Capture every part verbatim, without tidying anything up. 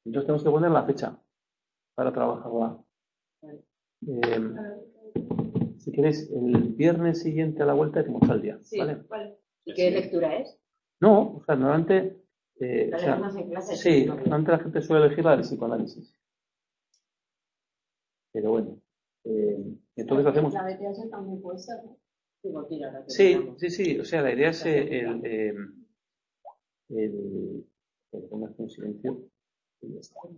Entonces tenemos que poner la fecha para trabajarla. Eh, si queréis, el viernes siguiente a la vuelta decimos al día. Sí, ¿vale? Vale. ¿Y qué lectura es? No, o sea, normalmente... Eh, ¿La o sea, leemos en clase? sí, normalmente la gente suele elegir la de psicoanálisis. Pero bueno, eh, entonces lo hacemos... La de clase también puede ser, ¿no? Sí, sí, sí, o sea, la idea es eh, el... Eh, el que pongas en silencio y ya está.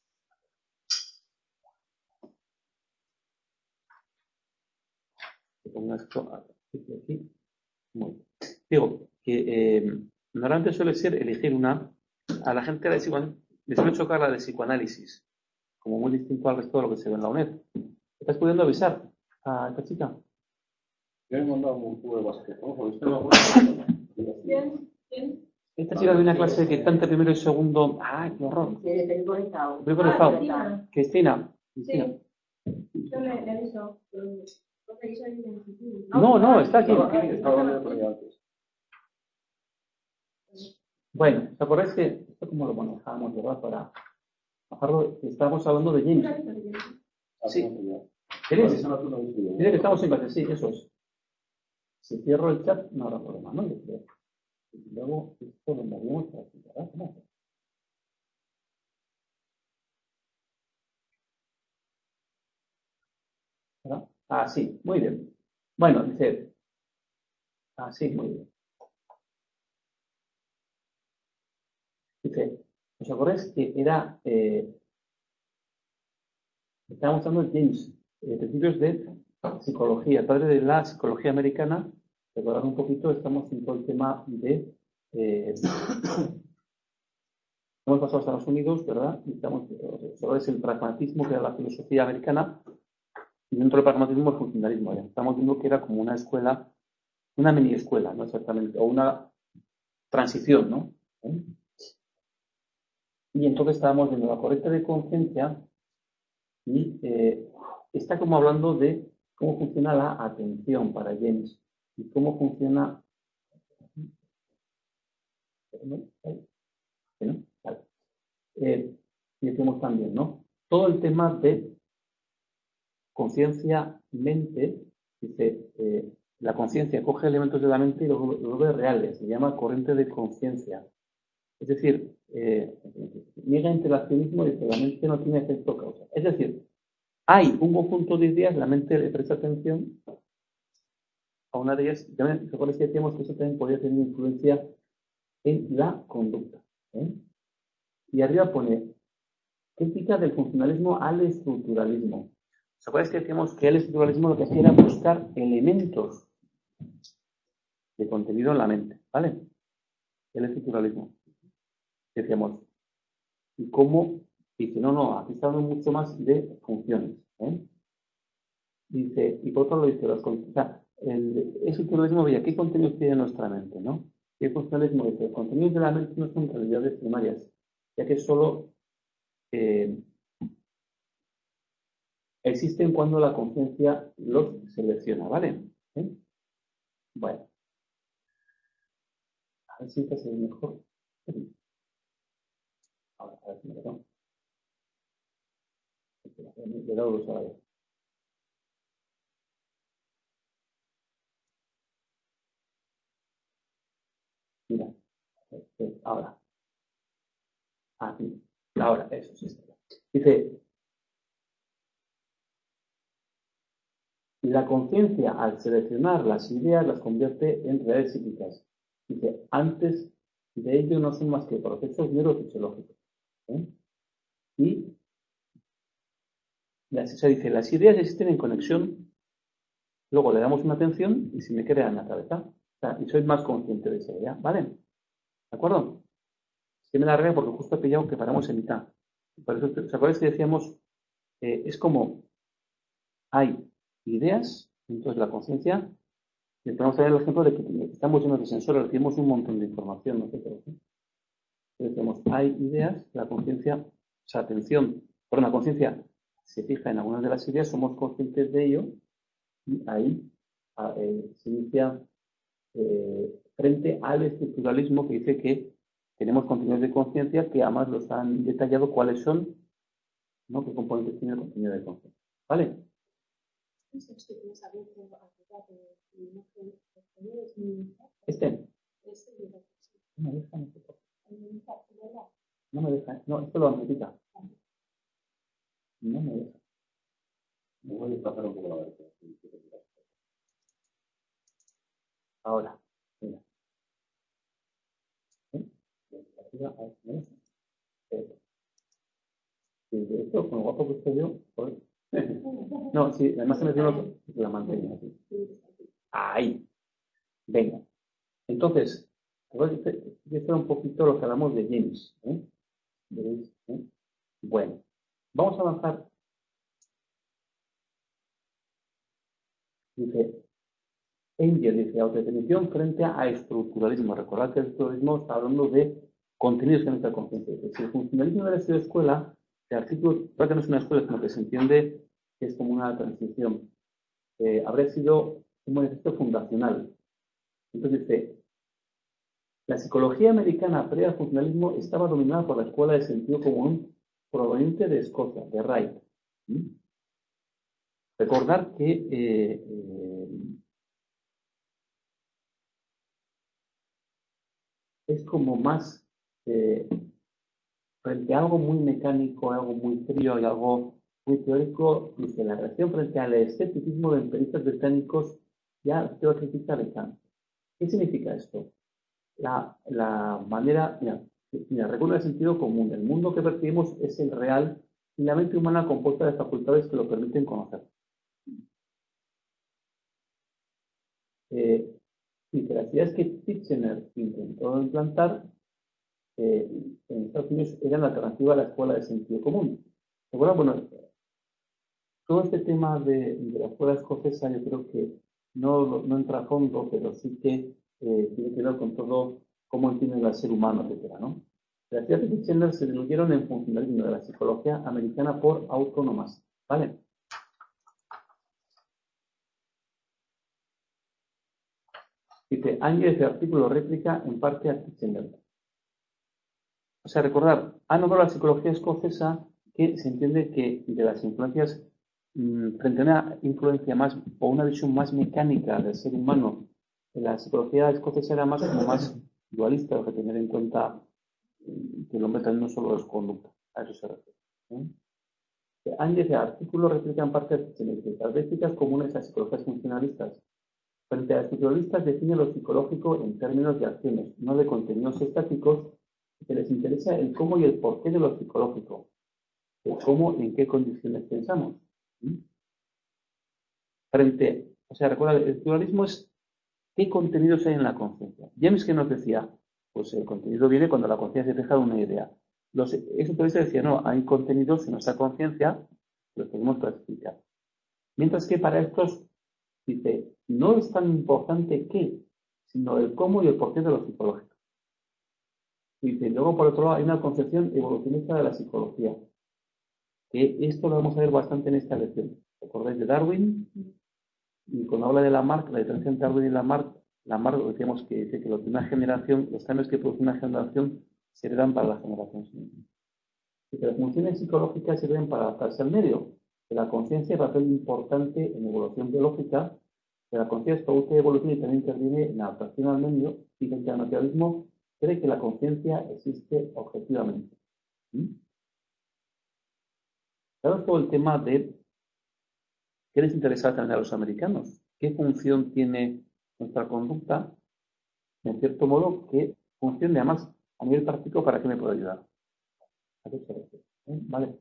Que pongas esto aquí. Muy bien. Digo, que eh, normalmente suele ser elegir una... A la gente de psicoanálisis, les suele chocar la de psicoanálisis, como muy distinto al resto de lo que se ve en la U N E D. ¿Estás pudiendo avisar a esta chica? Yo he mandado un cubo de básquet. ¿Quién? ¿Quién? Esta chica de una clase que está entre primero y segundo. ¡Ay, qué horror! Sí, estoy conectado. Estoy conectado. Ah, Cristina. Cristina. Cristina. Sí. Yo le, le aviso. No te hizo el identificativo. No, no, está aquí. Estaba hablando con ella antes. Bueno, ¿os acordáis que esto como lo manejábamos, verdad? Para bajarlo, estábamos hablando de James. Sí. ¿Queréis? Mira que estamos en clase, sí, eso es. Si cierro el chat, no habrá problema, ¿no? Yo creo. Y luego esto lo movemos para aquí, ¿verdad? ¿Cómo? ¿Verdad? Ah, sí, muy bien. Bueno, dice. Ah, sí, muy bien. Dice, ¿os acordáis que era. Eh, estábamos hablando de James, eh, principios de psicología, padre de la psicología americana. Recordad un poquito, estamos en todo el tema de. Eh, hemos pasado a Estados Unidos, ¿verdad? Y estamos. Sobre el pragmatismo, que era la filosofía americana. Y dentro del pragmatismo el funcionalismo. Ya estamos viendo que era como una escuela, una mini escuela, ¿no? Exactamente, o una transición, ¿no? ¿Eh? Y entonces estábamos viendo la corriente de conciencia y eh, está como hablando de cómo funciona la atención para James y cómo funciona. ¿No? ¿No? Vale. Eh, y decimos también, ¿no? Todo el tema de conciencia-mente, dice, eh, la conciencia coge elementos de la mente y los, los ve reales, se llama corriente de conciencia. Es decir, eh, niega interaccionismo y dice, la mente no tiene efecto causa. Es decir, hay un conjunto de ideas, la mente le presta atención a una de ellas, también, ¿se acuerdan que decíamos que eso también podría tener influencia en la conducta? ¿eh? Y arriba pone, crítica del funcionalismo al estructuralismo. ¿Se acuerdan que decíamos que el estructuralismo lo que hacía era buscar elementos de contenido en la mente? ¿Vale? El estructuralismo. Decíamos, ¿y cómo? Dice, no, no, aquí está hablando mucho más de funciones. ¿eh? Dice, y por otro lado dice, las, o sea, el estructuralismo veía qué contenidos tiene nuestra mente, ¿no? Y el funcionalismo dice, los contenidos de la mente no son realidades primarias, ya que solo eh, existen cuando la conciencia los selecciona, ¿vale? ¿Eh? Bueno, a ver si esta se ve mejor. Ahora, a ver si me lo he dado dos a la vez. Mira, ahora. Ah, sí. Ahora, eso sí. Dice, la conciencia al seleccionar las ideas las convierte en reales psíquicas. Dice, antes de ello no son más que procesos neurofisiológicos. ¿eh? Y la, o sea, dice, las ideas existen en conexión, luego le damos una atención y se me crea en la cabeza. O sea, y soy más consciente de esa idea, ¿vale? ¿De acuerdo? Es que me la regla porque justo he pillado que paramos en mitad. Por eso, ¿os acordáis que decíamos? Eh, es como hay ideas, entonces la conciencia, y podemos tener el ejemplo de que estamos llenos de sensores, recibimos un montón de información nosotros. ¿no? Entonces decimos, hay ideas, la conciencia, o sea, atención, pero la conciencia se fija en algunas de las ideas, somos conscientes de ello, y ahí a, eh, se inicia eh, frente al estructuralismo que dice que tenemos contenidos de conciencia que además los han detallado cuáles son, ¿no? ¿Qué componentes tiene el contenido de conciencia? ¿Vale? Este. No me deja, no sé por qué. No me deja. No, esto lo amplifica. No me deja. Me voy a desplazar un poco la vez. Ahora. Mira. ¿Eh? Arriba, ahí, ¿me deja? Eso. Sí, de esto, con lo guapo que estoy yo, pues. No, sí, además se me dio la mantengo así. Ahí. Venga. Entonces, esto es un poquito lo que hablamos de James. ¿eh? ¿Veréis? ¿eh? Bueno, vamos a avanzar. Dice, Engel dice, autodefinición frente a estructuralismo. Recordad que el estructuralismo está hablando de contenidos en nuestra conciencia. Si el funcionalismo hubiera sido escuela, el artículo, que no es una escuela, sino que se entiende que es como una transición, eh, habría sido un manifiesto fundacional. Entonces dice, la psicología americana previa al funcionalismo estaba dominada por la escuela de sentido común proveniente de Escocia, de Wright. ¿Mm? Recordar que eh, eh, es como más eh, frente a algo muy mecánico, algo muy frío y algo muy teórico, dice la reacción frente al escepticismo de empiristas británicos ya teórica de Kant. ¿Qué significa esto? La, la manera, mira, mira, recuerda el sentido común. El mundo que percibimos es el real y la mente humana compuesta de facultades que lo permiten conocer. Eh, y las ideas que Titchener intentó implantar eh, en Estados Unidos eran la alternativa a la escuela de sentido común. Ahora, bueno, todo este tema de, de la escuela escocesa yo creo que no, no entra a fondo, pero sí que eh, tiene que ver con todo cómo entiende el ser humano, etcétera, ¿no? Las ideas de Titchener se diluyeron en funcionalismo de la psicología americana por autónomas, ¿vale? Dice, Ángel, ese artículo réplica en parte a Titchener. O sea, recordar, ha nombrado la psicología escocesa que se entiende que de las influencias, mmm, frente a una influencia más o una visión más mecánica del ser humano, la psicología escocesa era más como más dualista, que tener en cuenta que el hombre también no solo es conducta, a eso se refiere. ¿eh? Ángel, ese artículo réplica en parte a Titchener. Las características comunes a psicologías funcionalistas. Frente a estructuralistas define lo psicológico en términos de acciones, no de contenidos estáticos, que les interesa el cómo y el porqué de lo psicológico, el cómo y en qué condiciones pensamos. ¿Mm? Frente, o sea, recuerda, el pluralismo es qué contenidos hay en la conciencia. James, que nos decía, pues el contenido viene cuando la conciencia se deja de una idea. Los estructuralistas decían, no, hay contenidos en nuestra conciencia que los podemos clasificar. Mientras que para estos dice, no es tan importante qué, sino el cómo y el porqué de lo psicológico. Dice, luego por otro lado hay una concepción evolucionista de la psicología, que esto lo vamos a ver bastante en esta lección. ¿Recordáis de Darwin? Y cuando habla de Lamarck, la diferencia entre Darwin y Lamarck, Lamarck decíamos que dice que los de una generación, los cambios que produce una generación se heredan para la generación siguiente. Y que las funciones psicológicas sirven para adaptarse al medio, que la conciencia es un papel importante en evolución biológica, que la conciencia produce evolución y también interviene en la adaptación al medio, y que el naturalismo cree que la conciencia existe objetivamente. ¿Mm? Claro, todo el tema de qué les interesa también a los americanos, qué función tiene nuestra conducta, en cierto modo, qué función de además a nivel práctico para qué me puede ayudar. ¿A qué se refiere? ¿Eh? ¿Vale?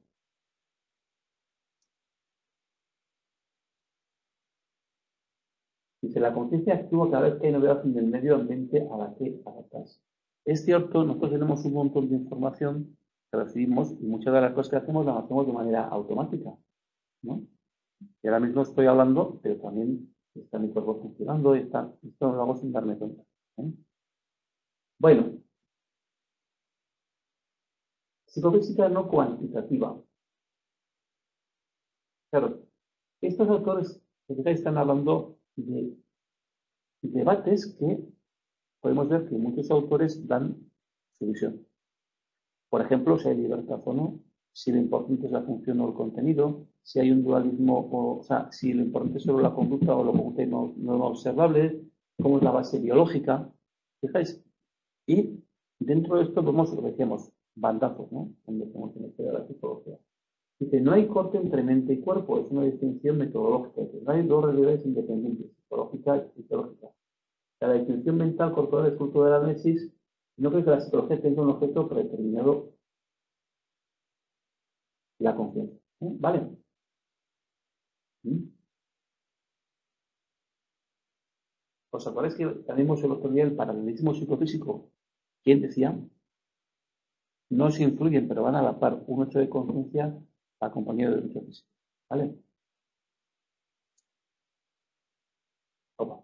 Dice, la conciencia actúa cada vez que hay novedad en el medio ambiente a la que adaptarse. Es cierto, nosotros tenemos un montón de información que recibimos y muchas de las cosas que hacemos las hacemos de manera automática, ¿no? Y ahora mismo estoy hablando, pero también está mi cuerpo funcionando y está, esto lo hago sin darme cuenta. ¿eh? Bueno, psicofísica no cuantitativa. Claro, estos autores que están hablando de debates que podemos ver que muchos autores dan su visión. Por ejemplo, si hay libertad o no, si lo importante es la función o el contenido, si hay un dualismo, o, o sea, si lo importante es solo la conducta o lo conducta no, no observable, cómo es la base biológica, ¿fijáis? Y dentro de esto vemos lo que decíamos, bandazos, ¿no? Donde tenemos que meter a la psicología. Dice, no hay corte entre mente y cuerpo, es una distinción metodológica. Dice, no hay dos realidades independientes, psicológica y fisiológica. La distinción mental corporal es fruto del análisis. No creo que la psicología tenga un objeto predeterminado, la conciencia. ¿Eh? ¿Vale? ¿Mm? ¿Os acordáis que tenemos el otro día el paralelismo psicofísico? ¿Quién decía? No se influyen, pero van a la par un hecho de conciencia acompañado de un hecho físico. ¿Vale? Opa.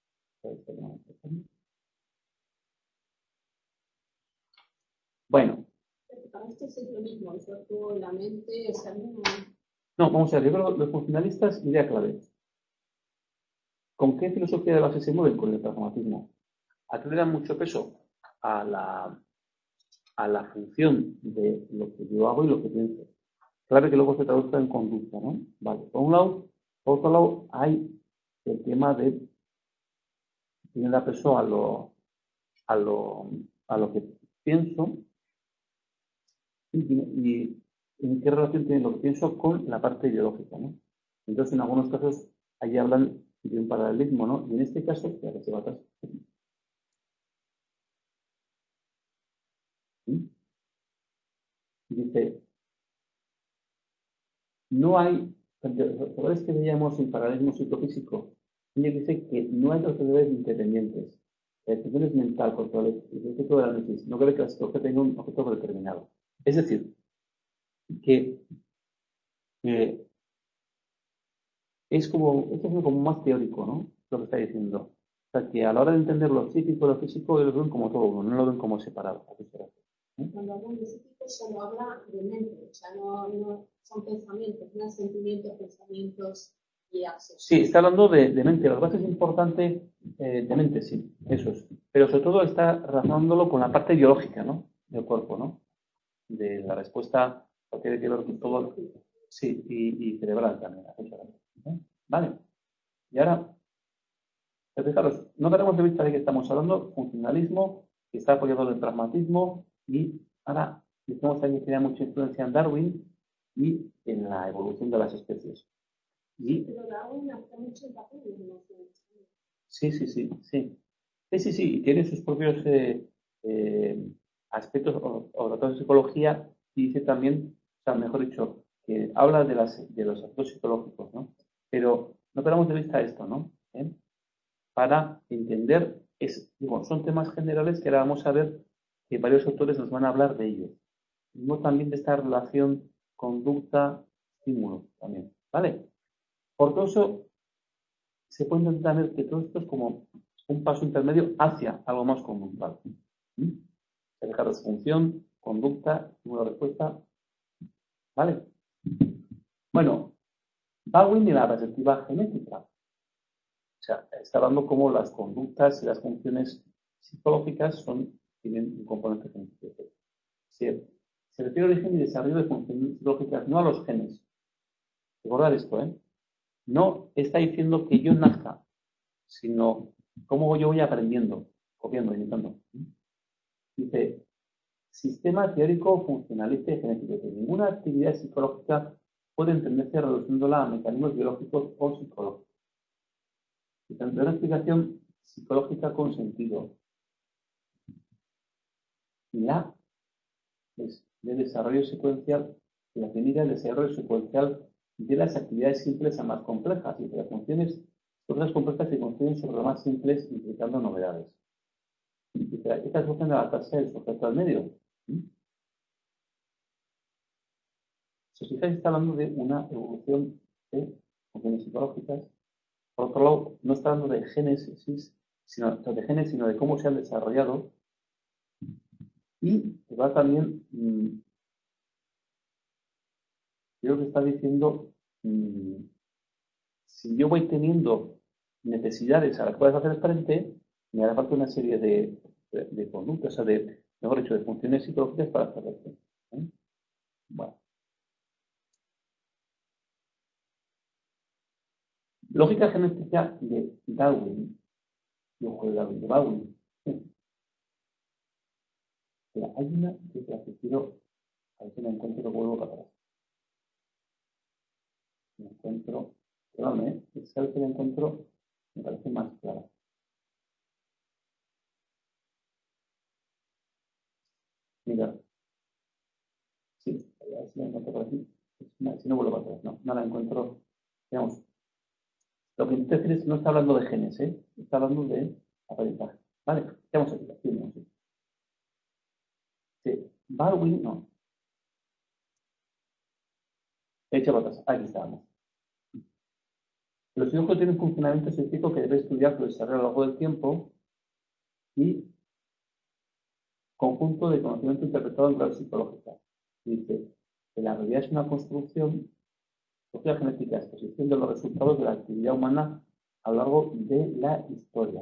Bueno. Para esto es lo mismo, el cuerpo, la mente, es algo... No, vamos a ver, yo creo que los funcionalistas, idea clave. ¿Con qué filosofía de base se mueven? Con el pragmatismo. ¿A qué le dan mucho peso? A la, a la función de lo que yo hago y lo que pienso. Claro que luego se traduzca en conducta, ¿no? Vale, por un lado, por otro lado, hay el tema de tiene la peso a lo, a lo, a lo que pienso y, y en qué relación tiene lo que pienso con la parte ideológica, ¿no? Entonces, en algunos casos, ahí hablan de un paralelismo, ¿no? Y en este caso, ya que se va atrás. ¿Sí? Dice, no hay, ¿sabéis que veíamos el paralelismo psicofísico? Ella dice que no hay dos realidades independientes. La decisión es mental, corporal, y el objeto del análisis. No cree que la psicología tenga un objeto determinado. Es decir, que eh, es como, esto es como más teórico, ¿no? Lo que está diciendo. O sea, que a la hora de entender lo psíquico y lo físico, ellos lo ven como todo uno, no lo ven como separado. ¿Eh? Cuando hablan de psíquico solo habla de mente, o sea, no, no son pensamientos, no sentimientos, pensamientos y acciones. Sí, está hablando de, de mente. Lo que pasa es importante, eh, de mente, sí, eso es. Pero sobre todo está razonándolo con la parte biológica, ¿no? Del cuerpo, ¿no? De la respuesta que tiene que ver con todo. Sí, y, y cerebral también. ¿Eh? Vale. Y ahora, fijaros, no perdemos de vista de que estamos hablando, funcionalismo, que está apoyado en el pragmatismo, y ahora decimos que tiene mucha influencia en Darwin y en la evolución de las especies. Y, Pero Darwin hace mucho papel en emociones. sí, sí, sí, sí. Sí, sí, sí, tiene sus propios eh, eh, aspectos o, o tratados de psicología y dice también, o sea, mejor dicho, que habla de, las, de los aspectos psicológicos, ¿no? Pero no perdamos de vista esto, ¿no? ¿Eh? Para entender, es, digo, son temas generales que ahora vamos a ver que varios autores nos van a hablar de ellos. No también de esta relación conducta-estímulo también, ¿vale? Por todo eso, se puede entender que todo esto es como un paso intermedio hacia algo más conductual. ¿Mm? Fijaros, función, conducta, estímulo, respuesta, ¿vale? Bueno, Darwin y la perspectiva genética. O sea, está hablando cómo las conductas y las funciones psicológicas son, tienen un componente genético. Se, se refiere al origen y desarrollo de funciones psicológicas, no a los genes. Recordad esto, ¿eh? No está diciendo que yo nazca, sino cómo yo voy aprendiendo, copiando, imitando. Dice, sistema teórico funcionalista y genético. Que ninguna actividad psicológica puede entenderse reduciéndola a mecanismos biológicos o psicológicos. Y tanto una explicación psicológica con sentido. La es de desarrollo secuencial, la que mira el desarrollo secuencial de las actividades simples a más complejas y de las funciones otras complejas que construyen sobre las más simples implicando novedades. Y estas buscan adaptarse del sujeto al medio. ¿Mm? Si os fijáis, está hablando de una evolución de funciones psicológicas. Por otro lado, no está hablando de génesis, sino de genes, sino de cómo se han desarrollado. Y va también, mmm, creo que está diciendo, mmm, si yo voy teniendo necesidades a las cuales hacer frente, me hará falta una serie de, de, de conductas, o sea, de, mejor dicho, de funciones psicológicas para extraterrestres. ¿eh? Bueno. Lógica genética de Darwin. Y ojo de Darwin, de Darwin. Sí. Mira, hay una que es la que quiero, a ver si me encuentro, lo vuelvo para atrás. Me encuentro, perdón, ¿eh? Es que a veces la encuentro, me parece más clara. Mira, sí, a ver si la encuentro por aquí. Si no vuelvo para atrás, no, no la encuentro. Digamos, lo que intento decir es que no está hablando de genes, ¿eh? Está hablando de aprendizaje. Vale, vamos aquí, aquí, vamos aquí. Sí, Darwin, no. He hecho para atrás, aquí estábamos. Los hijos tienen un funcionamiento científico que debe estudiar su desarrollo a lo largo del tiempo y conjunto de conocimiento interpretado en clave psicológica. Dice que la realidad es una construcción, social genética, exposición de los resultados de la actividad humana a lo largo de la historia.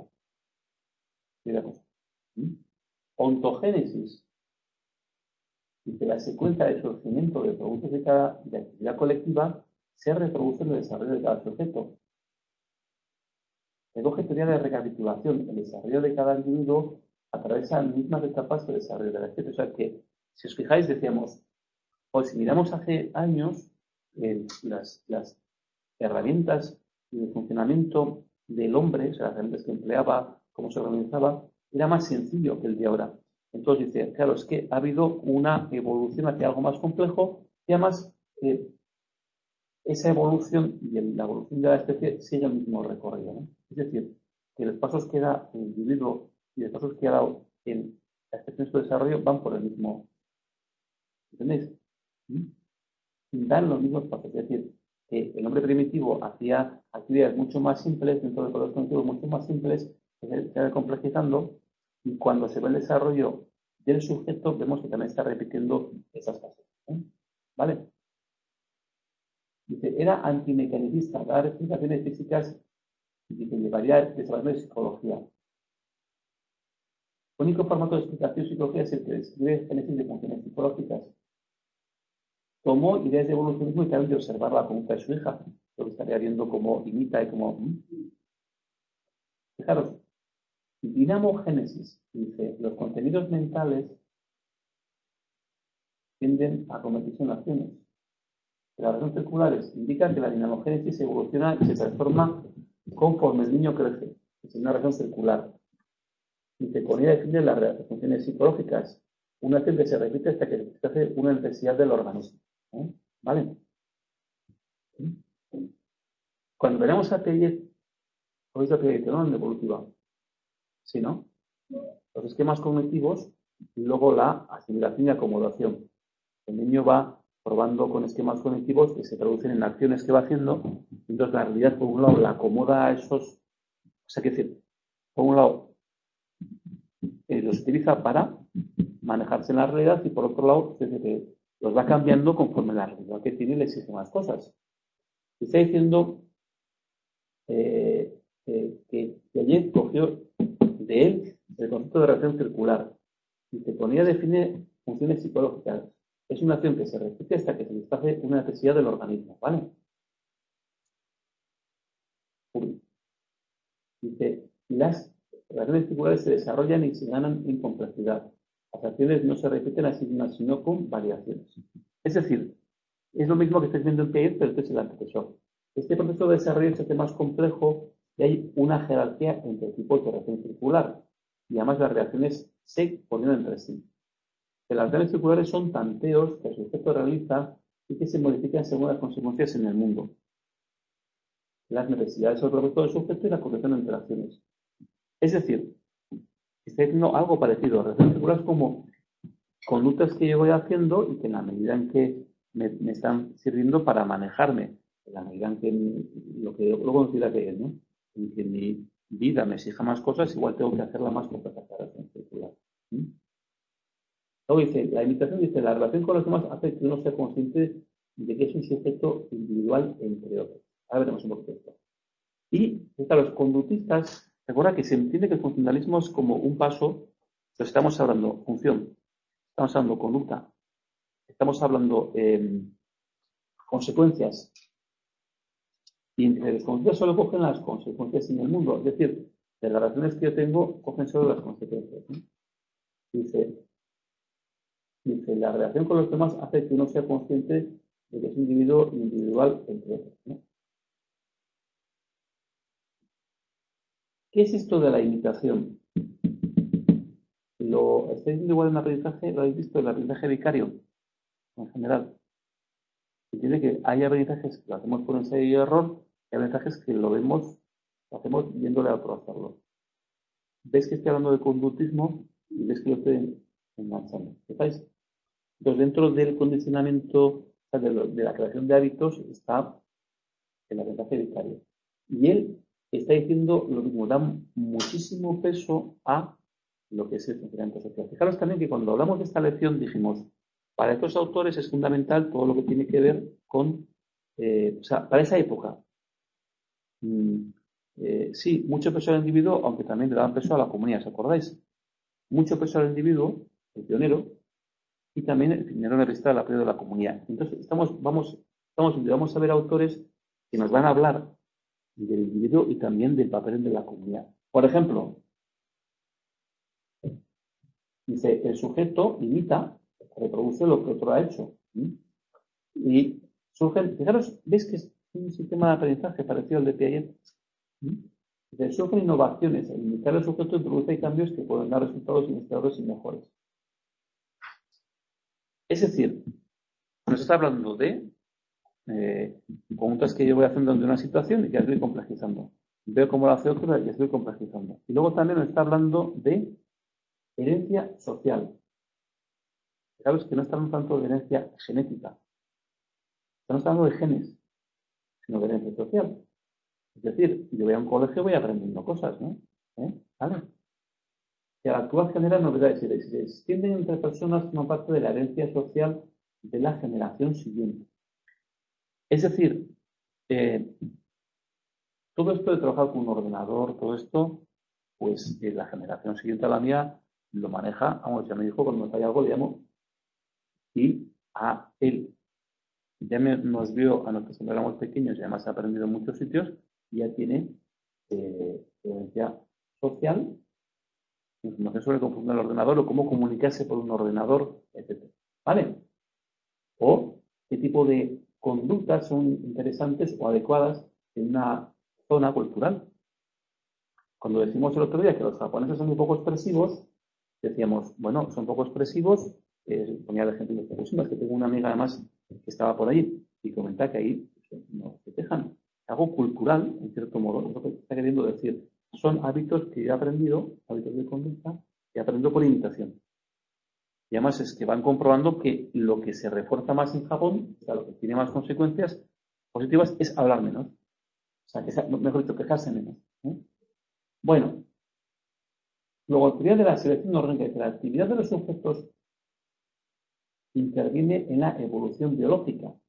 ¿Mm? Ontogénesis. Dice la secuencia de surgimiento de productos de cada de actividad colectiva se reproduce en el desarrollo de cada sujeto. Recoge teoría de recapitulación. El desarrollo de cada individuo atraviesa las mismas etapas de desarrollo de la especie. O sea que, si os fijáis, decíamos, pues si miramos hace años, eh, las, las herramientas de funcionamiento del hombre, o sea, las herramientas que empleaba, cómo se organizaba, era más sencillo que el de ahora. Entonces dice, claro, es que ha habido una evolución hacia algo más complejo y además eh, esa evolución y la evolución de la especie sigue el mismo recorrido, ¿no? Es decir, que los pasos que da el individuo y los pasos que ha dado en la especie en su desarrollo van por el mismo, ¿entendéis? ¿Mm? Dan los mismos pasos, es decir, que el hombre primitivo hacía actividades mucho más simples, dentro de los cognitivos mucho más simples, que se va complejizando, y cuando se ve el desarrollo del sujeto, vemos que también está repitiendo esas fases, ¿eh? ¿Vale? Dice, era antimecanicista, dar explicaciones físicas y que llevaría a desarrollo de psicología. El único formato de explicación psicológica es el que describe génesis de funciones psicológicas. Tomó ideas de evolucionismo y también de observar la conducta de su hija, lo que estaría viendo cómo imita y cómo... Fijaros, dinamogénesis, dice, los contenidos mentales tienden a convertirse en acciones. Las razones circulares indican que la dinamogénesis evoluciona y se transforma conforme el niño crece. Es una razón circular. Dice, con ella define las funciones psicológicas. Una acción que se repite hasta que se hace una necesidad del organismo. ¿Eh? ¿Vale? Cuando veremos a Piaget, ¿habéis a Piaget, no? En evolutiva. ¿Sí, no? Los esquemas cognitivos y luego la asimilación y acomodación. El niño va probando con esquemas cognitivos que se traducen en acciones que va haciendo. Entonces la realidad, por un lado, la acomoda a esos... O sea, que decir, por un lado, eh, los utiliza para manejarse en la realidad y por otro lado, es decir, los va cambiando conforme la realidad que tiene y le exige más cosas. Está diciendo eh, eh, que Piaget cogió de él el concepto de reacción circular y que con ella define funciones psicológicas. Es una acción que se repite hasta que se satisface una necesidad del organismo, ¿vale? Dice, las relaciones circulares se desarrollan y se ganan en complejidad. Las acciones no se repiten así mismas, sino con variaciones. Es decir, es lo mismo que estáis viendo en Piaget, pero este es el antecesor. Este proceso de desarrollo se hace más complejo y hay una jerarquía entre tipos de reacción circular. Y además las reacciones se ponen entre sí. Que las reacciones circulares son tanteos que el sujeto realiza y que se modifican según las consecuencias en el mundo. Las necesidades del propósito del sujeto y la corrección de interacciones. Es decir, está diciendo algo parecido. Reacciones circulares como conductas que yo voy haciendo y que en la medida en que me, me están sirviendo para manejarme, en la medida en que mi, lo que yo lo considero que es, ¿no? En que mi vida me exija más cosas, igual tengo que hacerla más compleja la relación circular. ¿Mm? Luego dice, la imitación dice, la relación con los demás hace que uno sea consciente de que es un sujeto individual entre otros. Ahora veremos un poquito esto. Y para los conductistas, recuerda que se entiende que el funcionalismo es como un paso Entonces estamos hablando función, estamos hablando conducta, estamos hablando eh, consecuencias. Y entre las consecuencias solo cogen las consecuencias en el mundo. Es decir, de las relaciones que yo tengo, cogen solo las consecuencias, ¿no? Dice, dice, la relación con los demás hace que uno sea consciente de que es un individuo individual entre otros, ¿no? ¿Qué es esto de la imitación? Lo estáis viendo igual en el aprendizaje, lo habéis visto en el aprendizaje vicario, en general. Y tiene que hay aprendizajes que lo hacemos por ensayo y error, y aprendizajes que lo vemos, lo hacemos viéndole a otro hacerlo. ¿Veis que estoy hablando de conductismo? Y ves que lo estoy enganchando. ¿Veis? Entonces, dentro del condicionamiento, o sea, de, lo, de la creación de hábitos, está el aprendizaje vicario. Y él está diciendo lo mismo, da muchísimo peso a lo que es el funcionamiento social. Fijaros también que cuando hablamos de esta lección dijimos, para estos autores es fundamental todo lo que tiene que ver con, eh, o sea, para esa época, mmm, eh, sí, mucho peso al individuo, aunque también le daban peso a la comunidad, ¿os acordáis? Mucho peso al individuo, el pionero, y también el pionero necesita el apoyo de la comunidad. Entonces, estamos, vamos, estamos, vamos a ver autores que nos van a hablar del individuo y también del papel de la comunidad. Por ejemplo, dice, el sujeto imita, reproduce lo que otro ha hecho. ¿Sí? Y surgen, fijaros, ¿veis que es un sistema de aprendizaje parecido al de Piaget? ¿Sí? Dice, surgen innovaciones, al imitar el sujeto introduce cambios que pueden dar resultados inesperados y mejores. Es decir, nos está hablando de eh, conductas que yo voy haciendo ante una situación y que estoy complejizando. Veo cómo lo hace otro y estoy complejizando. Y luego también nos está hablando de herencia social. Fijaros que no estamos tanto de herencia genética. Estamos hablando de genes, sino de herencia social. Es decir, yo voy a un colegio y voy aprendiendo cosas, ¿no? ¿Eh? ¿Vale? Que al actual genera novedades y se extienden entre personas como parte de la herencia social de la generación siguiente. Es decir, eh, todo esto de trabajar con un ordenador, todo esto, pues eh, la generación siguiente a la mía lo maneja, vamos, ya me dijo, cuando me falla algo le llamo y a él. Ya me, nos vio a nosotros cuando éramos pequeños y además ha aprendido en muchos sitios y ya tiene eh, herencia social, información sobre cómo funciona el ordenador o cómo comunicarse por un ordenador, etcétera. ¿Vale? O qué tipo de conductas son interesantes o adecuadas en una zona cultural. Cuando decimos el otro día que los japoneses son muy poco expresivos, decíamos, bueno, son poco expresivos, eh, ponía el ejemplo de Fukushima, es que tengo una amiga además que estaba por ahí y comenta que ahí no se quejan. Algo cultural, en cierto modo, es lo que está queriendo decir. Son hábitos que he aprendido, hábitos de conducta, que he aprendido por imitación. Y además es que van comprobando que lo que se refuerza más en Japón, o sea, lo que tiene más consecuencias positivas, es hablar menos. O sea, que, mejor dicho, quejarse menos. ¿eh? Bueno, luego, la teoría de la selección orgánica, que la actividad de los sujetos interviene en la evolución biológica. O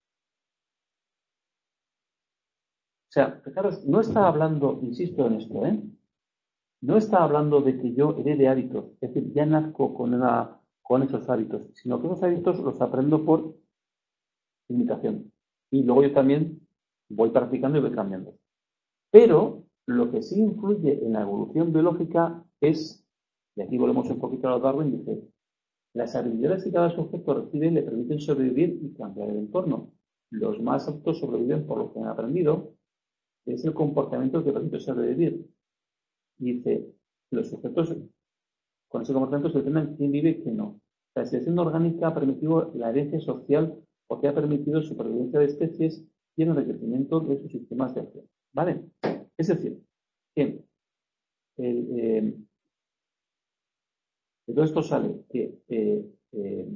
sea, fijaros, no está hablando, insisto en esto, ¿eh? No está hablando de que yo herede hábitos, es decir, ya nazco con, una, con esos hábitos, sino que esos hábitos los aprendo por imitación. Y luego yo también voy practicando y voy cambiando. Pero lo que sí influye en la evolución biológica es, y aquí volvemos un poquito a Darwin, dice, las habilidades que cada sujeto recibe le permiten sobrevivir y cambiar el entorno. Los más aptos sobreviven por lo que han aprendido, es el comportamiento que permite sobrevivir. Dice, los sujetos con ese comportamiento se determinan quién vive y quién no. La selección orgánica ha permitido la herencia social porque ha permitido supervivencia de especies y el enriquecimiento de sus sistemas de acción. ¿Vale? Es decir, que el, eh, de todo esto sale que eh, eh,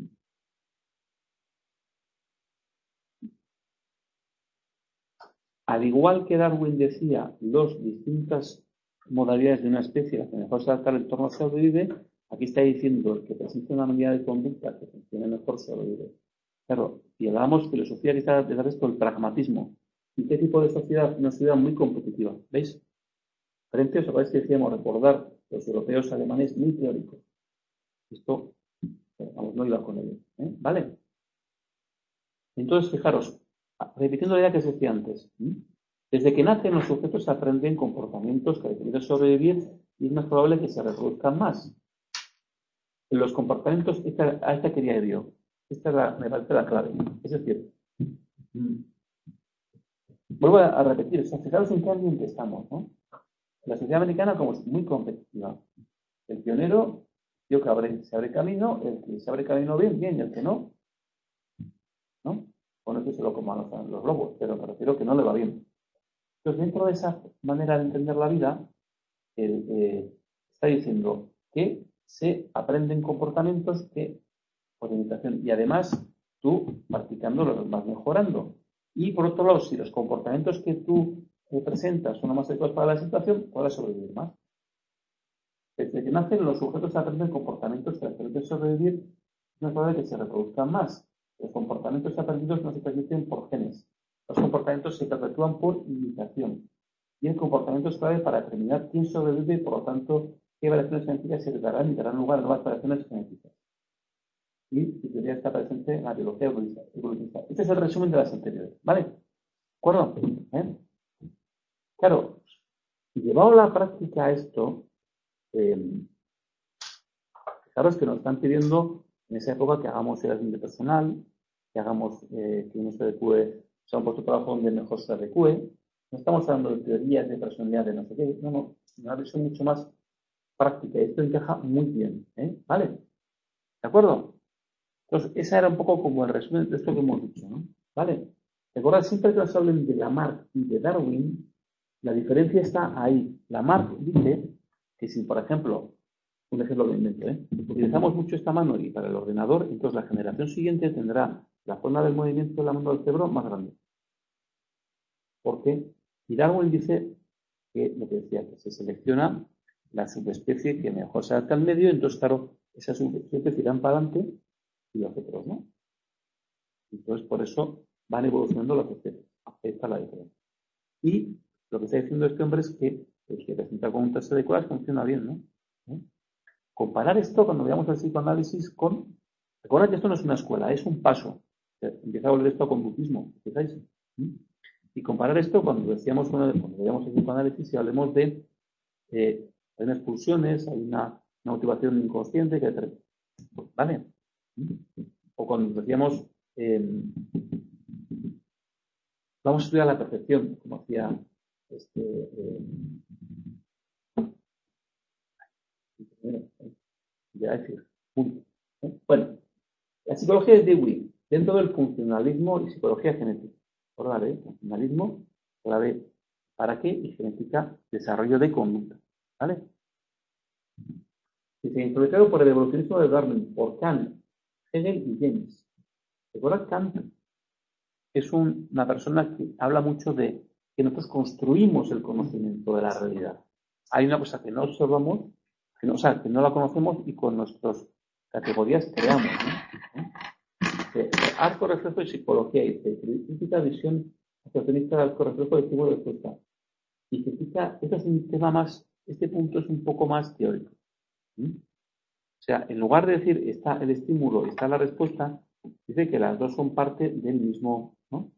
al igual que Darwin decía, las distintas modalidades de una especie, las que mejor se adapta al entorno sobrevive, aquí está diciendo que presenta una medida de conducta que funcione mejor sobrevive. Claro, y hablábamos de filosofía que está detrás de esto, el pragmatismo. ¿Y qué tipo de sociedad? Una sociedad muy competitiva, ¿veis? Frente, os acordáis que decíamos recordar los europeos alemanes muy teóricos. Esto, eh, vamos, no iba con ello. ¿eh? ¿Vale? Entonces, fijaros, repitiendo la idea que os decía antes, ¿eh? Desde que nacen los sujetos aprenden comportamientos que requieren sobrevivir y es más probable que se reproduzcan más. En los comportamientos, esta, a esta quería ir yo. Esta es la, me parece la clave. Es decir, vuelvo a, a repetir, o sea, fijaros en qué ambiente estamos, ¿no? La sociedad americana como es muy competitiva. El pionero, yo que abre, se abre camino, el que se abre camino bien, bien, y el que no, ¿no? Bueno, eso se lo coman los, los lobos, pero me refiero que no le va bien. Entonces, dentro de esa manera de entender la vida, el, eh, está diciendo que se aprenden comportamientos que por imitación y además tú practicando los vas mejorando. Y por otro lado, si los comportamientos que tú eh, presentas son los más adecuados para la situación, podrás sobrevivir más. Desde que nacen, los sujetos aprenden comportamientos que les permiten sobrevivir, no es probable que se reproduzcan más. Los comportamientos aprendidos no se transmiten por genes. Los comportamientos se perpetúan por imitación. Y el comportamiento es clave para determinar quién sobrevive y, por lo tanto, qué variaciones genéticas se darán y darán lugar a nuevas variaciones genéticas. Y su teoría está presente en la biología evolucionista. Este es el resumen de las anteriores. ¿Vale? ¿De acuerdo? ¿Eh? Claro, llevado a la práctica esto, eh, fijaros que nos están pidiendo en esa época que hagamos evaluación personal, que hagamos eh, que uno se adecue, o sea, un puesto de trabajo donde mejor se adecue. No estamos hablando de teorías de personalidad de no sé qué, no, no, una versión mucho más práctica. Esto encaja muy bien, ¿eh? ¿Vale? ¿De acuerdo? Entonces, esa era un poco como el resumen de esto que hemos dicho, ¿no? ¿Vale? Recordad, siempre que nos hablen de Lamarck y de Darwin, la diferencia está ahí. Lamarck dice que si, por ejemplo, un ejemplo que invento, ¿eh? utilizamos mucho esta mano y para el ordenador, entonces la generación siguiente tendrá la forma del movimiento de la mano del cerebro más grande. ¿Por qué? Y Darwin dice que lo que decía, que se selecciona la subespecie que mejor se adapta al medio, entonces, claro, esas subespecies irán para adelante y los otros no. Entonces, por eso van evolucionando las especies. Ahí está la diferencia. Y lo que está diciendo este hombre es que el que presenta conductas adecuadas funciona bien, ¿no? ¿Eh? Comparar esto cuando veamos el psicoanálisis con... Recuerda que esto no es una escuela, es un paso. Empieza a volver esto a conductismo. ¿Empezáis? ¿Mm? Y comparar esto cuando decíamos, cuando veamos el psicoanálisis y hablemos de eh, hay unas pulsiones, hay una, una motivación inconsciente, que, ¿vale? ¿Mm? O cuando decíamos eh, vamos a estudiar la percepción, como hacía este eh, ya decir, punto. ¿Eh? Bueno, la psicología es Dewey, dentro del funcionalismo y psicología genética. Recordad, ¿eh? Funcionalismo, clave para qué y genética, desarrollo de conducta. ¿Vale? Y se introdujeron por el evolucionismo de Darwin, por Kant, Hegel y James. ¿Recordad? Kant es un, una persona que habla mucho de que nosotros construimos el conocimiento de la realidad. Hay una cosa que no observamos, que no, o sea, que no la conocemos y con nuestras categorías creamos, ¿no? ¿Eh? Arco, reflejo y psicología, dice, crítica visión asociacionista del arco, reflejo de estímulo de respuesta. Y critica, este es un tema más, este punto es un poco más teórico. ¿Mm? O sea, en lugar de decir está el estímulo y está la respuesta, dice que las dos son parte del mismo, ¿no?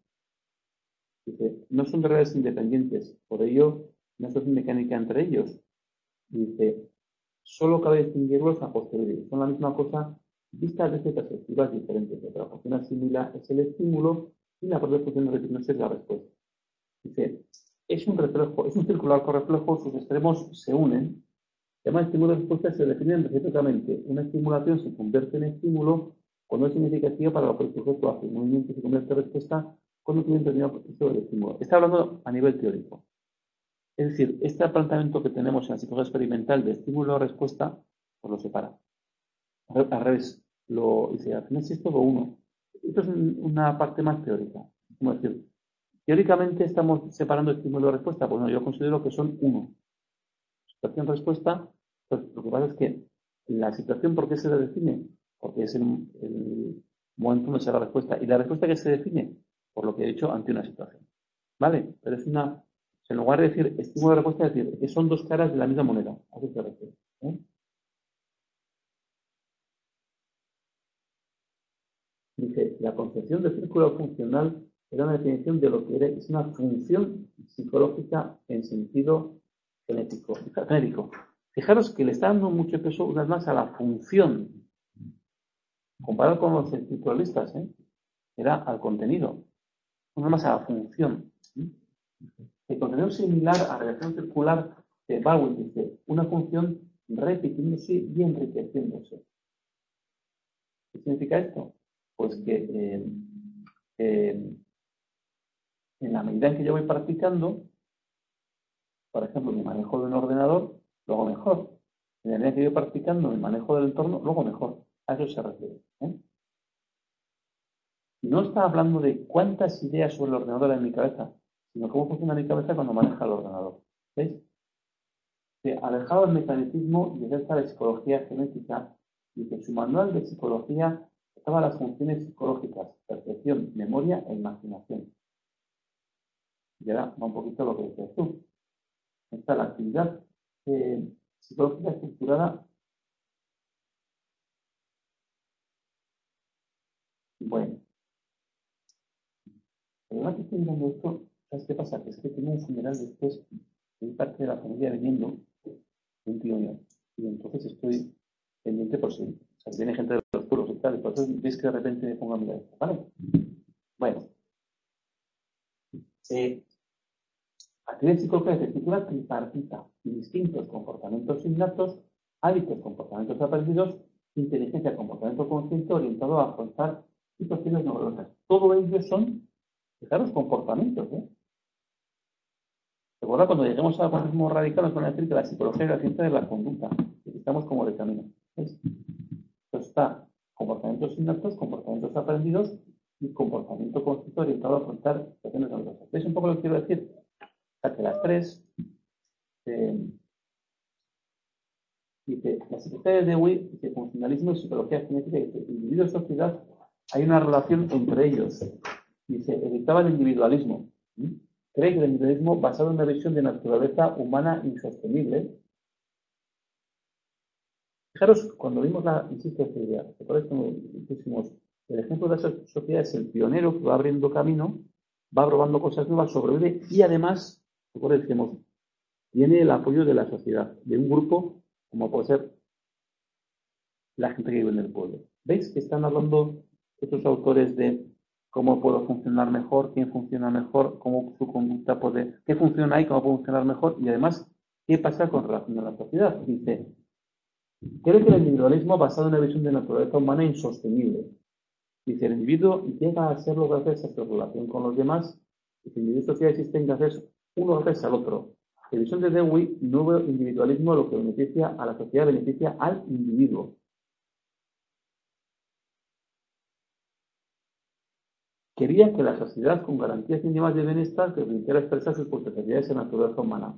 Dice, no son redes independientes, por ello no es mecánica entre ellos. Dice, solo cabe distinguirlos a posteriori. Son la misma cosa vistas desde perspectivas diferentes. La función asimila es el estímulo y la propia función de repetirse es la respuesta. Dice, es un reflejo, es un circular con reflejo, sus extremos se unen. El tema de estímulo y respuesta se definen recíprocamente. Una estimulación se convierte en estímulo cuando es significativa para lo que el sujeto hace. Un movimiento se convierte en respuesta cuando tiene un determinado proceso del estímulo. Está hablando a nivel teórico. Es decir, este planteamiento que tenemos en la psicología experimental de estímulo-respuesta, pues lo separa. Al revés, lo dice, al final sí es todo uno. Esto es un, una parte más teórica. Como decir, teóricamente estamos separando estímulo-respuesta. Bueno, yo considero que son uno. Situación-respuesta, pues lo que pasa es que la situación, ¿por qué se define? Porque es el, el momento donde se da la respuesta. Y la respuesta que se define, por lo que he dicho, ante una situación. ¿Vale? Pero es una... En lugar de decir estímulo de respuesta, es decir que son dos caras de la misma moneda. A eso se refiere, ¿eh? Dice, la concepción de círculo funcional era una definición de lo que era, es una función psicológica en sentido genético, genérico. Fijaros que le está dando mucho peso una vez más a la función. Comparado con los estructuralistas, ¿eh? Era al contenido. Una vez más a la función. El contenido similar a la relación circular de Baldwin dice, una función repitiéndose y enriqueciéndose. ¿Qué significa esto? Pues que eh, eh, en la medida en que yo voy practicando, por ejemplo, mi manejo de un ordenador, lo hago mejor. En la medida que yo voy practicando mi manejo del entorno, lo hago mejor. A eso se refiere. ¿eh? Y no está hablando de cuántas ideas sobre el ordenador hay en mi cabeza, sino cómo funciona mi cabeza cuando maneja el ordenador. ¿Veis? Que alejado del mecanicismo y acerca de la psicología genética, y que su manual de psicología estaba las funciones psicológicas, percepción, memoria e imaginación. Y ahora va un poquito a lo que decías tú. Está la actividad eh, psicológica estructurada. Bueno, además que estoy mirando esto, ¿sabes qué pasa? Que es que tengo un funeral después de parte de la familia viniendo, de un tío mío, y entonces estoy pendiente por si, o sea, viene gente de los pueblos y tal, y por eso veis que de repente me pongo a mirar esto, ¿vale? Bueno, eh, actividad psicológica de estructura tripartita, distintos comportamientos innatos, hábitos, comportamientos aprendidos, inteligencia, comportamiento consciente orientado a afrontar situaciones novedosas. Todo ello son, fijaros, comportamientos, ¿eh? Recuerda, cuando lleguemos al agonismo radical, nos van a decir que la psicología es la ciencia de la conducta, y que estamos como de camino. ¿Ves? Entonces está comportamientos innatos, comportamientos aprendidos y comportamiento consciente orientado a afrontar situaciones novedosas. ¿Veis un poco lo que quiero decir? O sea, que las tres, eh, dice, la psicología de Dewey, dice, funcionalismo y psicología genética, dice, individuo y sociedad, hay una relación entre ellos. Dice, evitaba el individualismo. ¿sí? Cree que el individualismo, basado en una visión de naturaleza humana insostenible. Fijaros, cuando vimos la, insisto, esta idea, por esto pusimos, el ejemplo de esa sociedad es el pionero que va abriendo camino, va probando cosas nuevas, sobrevive y además, recuerda, decimos, tiene el apoyo de la sociedad, de un grupo como puede ser la gente que vive en el pueblo. ¿Veis que están hablando estos autores de cómo puedo funcionar mejor, quién funciona mejor, cómo su conducta puede, qué funciona ahí, cómo puede funcionar mejor y además qué pasa con relación a la sociedad? Dice, cree que el individualismo basado en una visión de naturaleza humana es insostenible. Dice, el individuo llega a serlo gracias a su relación con los demás. Dice, el individuo y sociedad existen gracias uno gracias al otro. La visión de Dewey, nuevo individualismo, lo que beneficia a la sociedad, beneficia al individuo. Quería que la sociedad, con garantías mínimas de bienestar, que permitiera expresar sus potencialidades en la naturaleza humana.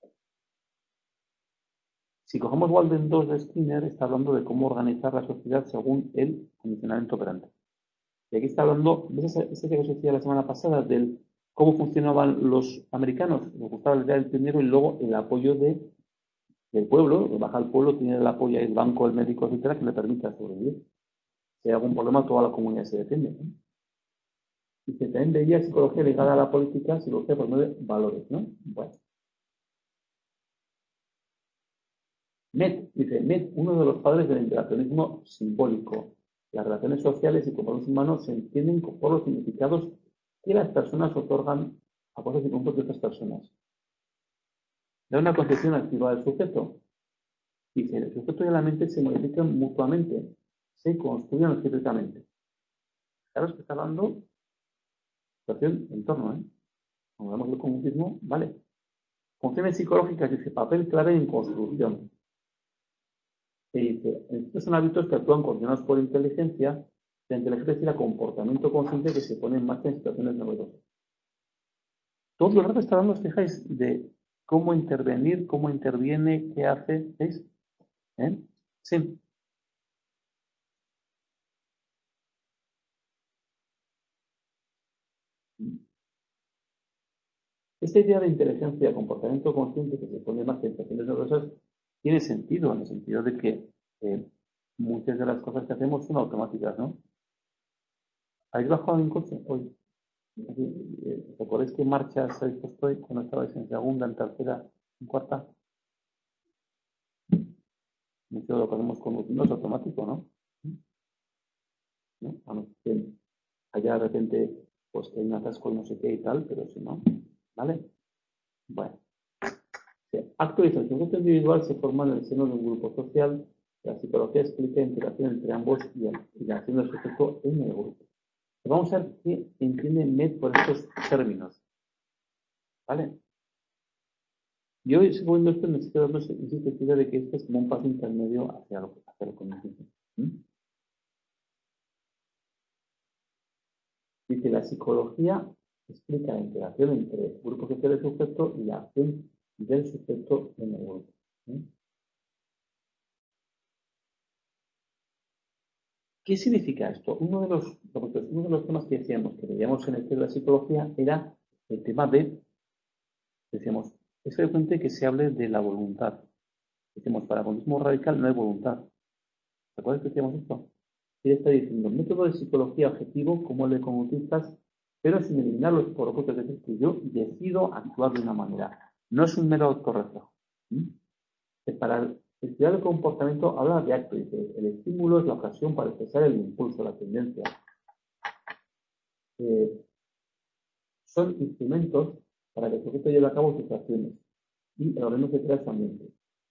Si cogemos Walden dos de Skinner, está hablando de cómo organizar la sociedad según el condicionamiento operante. Y aquí está hablando, ¿ves ese que os decía la semana pasada? Del cómo funcionaban los americanos. Les gustaba la idea del pionero y luego el apoyo de, del pueblo. Baja al pueblo, tiene el apoyo del banco, el médico, etcétera, que le permita sobrevivir. Si hay algún problema, toda la comunidad se defiende. ¿no? Y que también veía psicología ligada a la política, psicología por medio de valores, ¿no? Bueno. Met, dice, Met, uno de los padres del interaccionismo simbólico. Las relaciones sociales y comportamientos humanos se entienden por los significados que las personas otorgan a cosas y puntos de otras personas. Da una concepción activa del sujeto. Dice, el sujeto y la mente se modifican mutuamente, se construyen recíprocamente. Claro, es que está hablando situación entorno, ¿eh? Cuando hablamos del comunismo, vale. Funciones psicológicas, dice, papel clave en construcción. Se dice, estos son hábitos que actúan coordinados por inteligencia, la inteligencia es el comportamiento consciente que se pone en marcha en situaciones novedosas. Todo el rato está hablando, os fijáis, de cómo intervenir, cómo interviene, qué hace, ¿veis? ¿Eh? Sí. Esta idea de inteligencia, comportamiento consciente que se pone en marcha en situaciones novedosas, tiene sentido, en el sentido de que eh, muchas de las cosas que hacemos son automáticas, ¿no? ¿Habéis bajado en coche hoy? ¿Recordáis qué marchas habéis puesto hoy cuando estabais en segunda, en tercera, en cuarta? Mucho lo que hacemos conduciendo es automático, ¿no? ¿No? A no ser que haya de repente, pues que hay un atasco y no sé qué y tal, pero si no, ¿vale? Bueno. Sí. Acto y el sujeto individual se forma en el seno de un grupo social. La psicología explica la interacción entre ambos y, el, y la acción del sujeto en el grupo. Vamos a ver qué entiende M E D por estos términos. ¿Vale? Yo, según esto, necesito darnos insistencia de que esto es como un paso intermedio hacia lo, hacia lo cognitivo. ¿Mm? Dice, la psicología explica la interacción entre el grupo social del sujeto y la acción del sujeto en el grupo. ¿Mm? ¿Qué significa esto? Uno de los, uno de los temas que decíamos que veíamos en el de la psicología era el tema de, decíamos, es frecuente que se hable de la voluntad. Decimos, para el conductismo radical no hay voluntad. ¿Se acuerdan que decíamos esto? Y está diciendo, método de psicología objetivo como el de conductistas, pero sin eliminar los propósitos, es decir, que yo decido actuar de una manera. No es un mero autorreflejo. ¿Mm? Para el estudiar el comportamiento habla de acto, dice, el estímulo es la ocasión para expresar el impulso, la tendencia. Eh, son instrumentos para que el sujeto lleve a cabo sus acciones y el orden se crea su ambiente.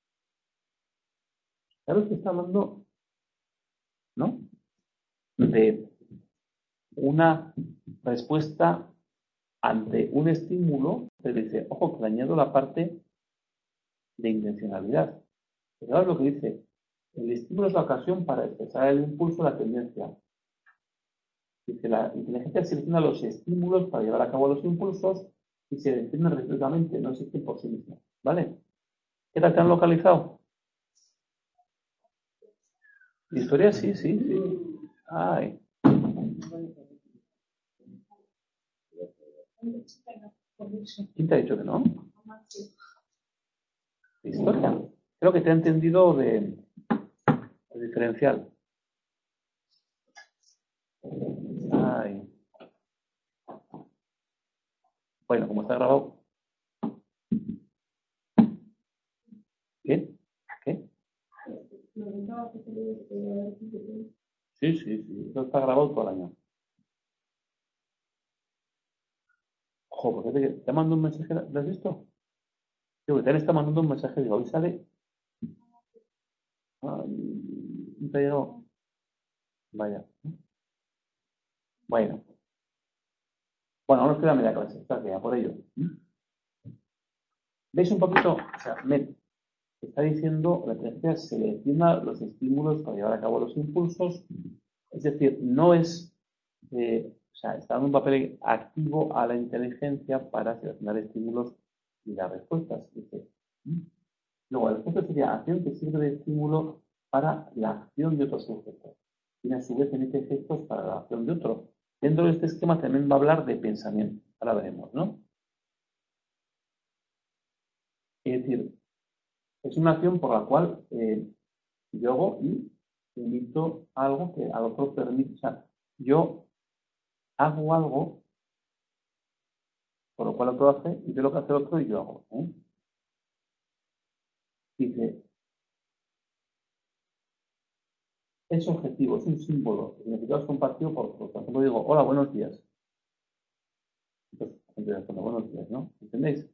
Claro que está hablando, ¿no?, de una respuesta ante un estímulo, se dice, ojo, que le añado la parte de intencionalidad. Pero ahora lo que dice, el estímulo es la ocasión para expresar el impulso, la tendencia. Dice, la inteligencia selecciona los estímulos para llevar a cabo los impulsos y se definen recíprocamente, no existen por sí mismos. ¿Vale? ¿Qué tal te han localizado? ¿Historia? Sí, sí, sí. Ay. ¿Quién te ha dicho que no? Historia. Creo que te ha entendido de, de diferencial. Ay. Bueno, como está grabado. ¿Qué? ¿Qué? Sí, sí, sí. Eso está grabado todo el año. Ojo, porque te, te mando un mensaje. ¿Lo has visto? Digo, que te está mandando un mensaje. Digo, hoy sale. Ay, no te ha llegado. Vaya. Bueno. Bueno, ahora nos queda media clase. Está ya por ello. ¿Veis un poquito? O sea, me está diciendo, la inteligencia selecciona los estímulos para llevar a cabo los impulsos. Es decir, no es, eh, o sea, está dando un papel activo a la inteligencia para seleccionar estímulos y dar respuestas. Dice. Luego, la respuesta sería acción que sirve de estímulo para la acción de otros sujetos. Y a su vez emite efectos para la acción de otro. Dentro de este esquema también va a hablar de pensamiento. Ahora veremos, ¿no? Es decir, es una acción por la cual eh, yo hago y emito algo que al otro permite. O sea, yo hago algo por lo cual el otro hace y ve lo que hace el otro y yo hago. ¿eh? Dice, es objetivo, es un símbolo. El significado es compartido por todos. Por ejemplo, digo, hola, buenos días. Entonces, entonces buenos días, ¿no? ¿Entendéis?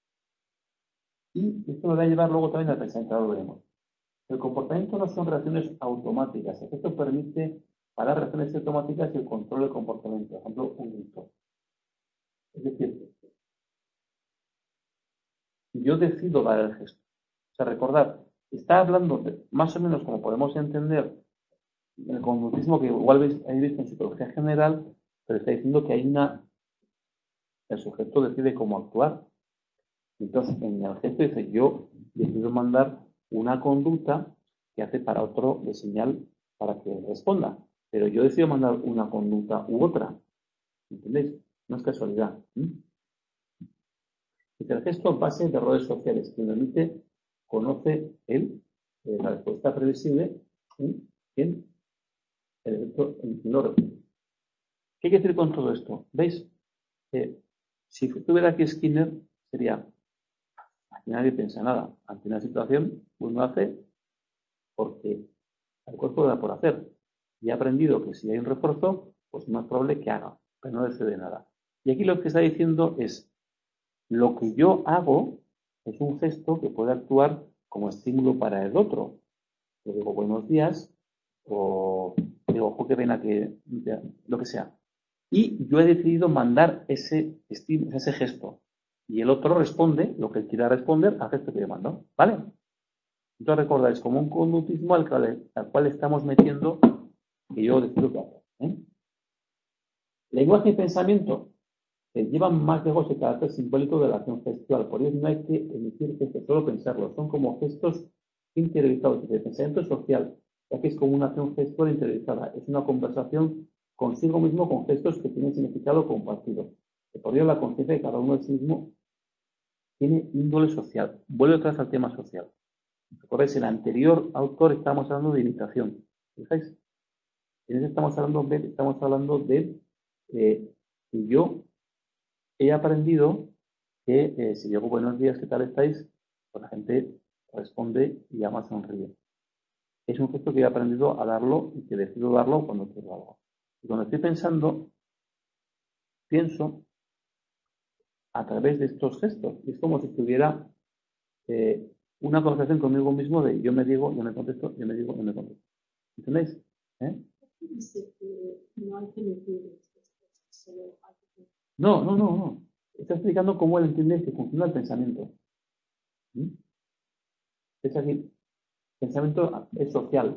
Y esto lo va a llevar luego también al pensamiento, ahora lo veremos. El comportamiento no son reacciones automáticas. Esto permite parar reacciones automáticas y el control del comportamiento. Por ejemplo, un grito. Es decir, yo decido dar el gesto. O sea, recordad, está hablando de, más o menos como podemos entender el conductismo que igual veis, habéis visto en psicología general, pero está diciendo que hay una, el sujeto decide cómo actuar. Entonces, en el gesto dice, yo decido mandar una conducta que hace para otro de señal para que responda. Pero yo decido mandar una conducta u otra. ¿Entendéis? No es casualidad. ¿Mm? El gesto base de roles sociales. Quien lo emite conoce él eh, la respuesta previsible en quien el efecto en quien lo recibe. ¿Qué quiere decir con todo esto? ¿Veis? Eh, si tuviera aquí Skinner, sería, aquí nadie piensa nada. Ante una situación, uno hace porque el cuerpo da por hacer. Y ha aprendido que si hay un refuerzo, pues es más probable que haga, pero no decide nada. Y aquí lo que está diciendo es, lo que yo hago es un gesto que puede actuar como estímulo para el otro. Le digo buenos días, o digo, ojo, qué pena que, lo que sea. Y yo he decidido mandar ese, estímulo, ese gesto. Y el otro responde lo que él quiera responder al gesto que yo mando. ¿Vale? Entonces recordáis, como un conductismo al cual, al cual estamos metiendo que yo decido qué hacer. ¿eh? Lenguaje y pensamiento que llevan más lejos el carácter simbólico de la acción gestual. Por ello no hay que emitir gestos, solo pensarlos. Son como gestos interiorizados. El pensamiento social, ya que es como una acción gestual interiorizada. Es una conversación consigo mismo con gestos que tienen significado compartido. Por ello la conciencia de cada uno de sí mismo tiene índole social. Vuelve otra vez al tema social. ¿Recordáis? En el anterior autor estamos hablando de imitación. ¿Fijáis? En este estamos hablando de, estamos hablando de eh, que yo he aprendido que eh, si digo buenos días, ¿qué tal estáis? Pues la gente responde y además sonríe. Es un gesto que he aprendido a darlo y que decido darlo cuando quiero algo. Y cuando estoy pensando, pienso a través de estos gestos. Y es como si tuviera eh, una conversación conmigo mismo de yo me digo, yo me contesto, yo me digo, yo me contesto. ¿Entendéis? ¿Eh? Dice que no hay que emitir solo hay que- No, no, no, no. Está explicando cómo él entiende que funciona el pensamiento. ¿Mm? Es aquí, pensamiento es social.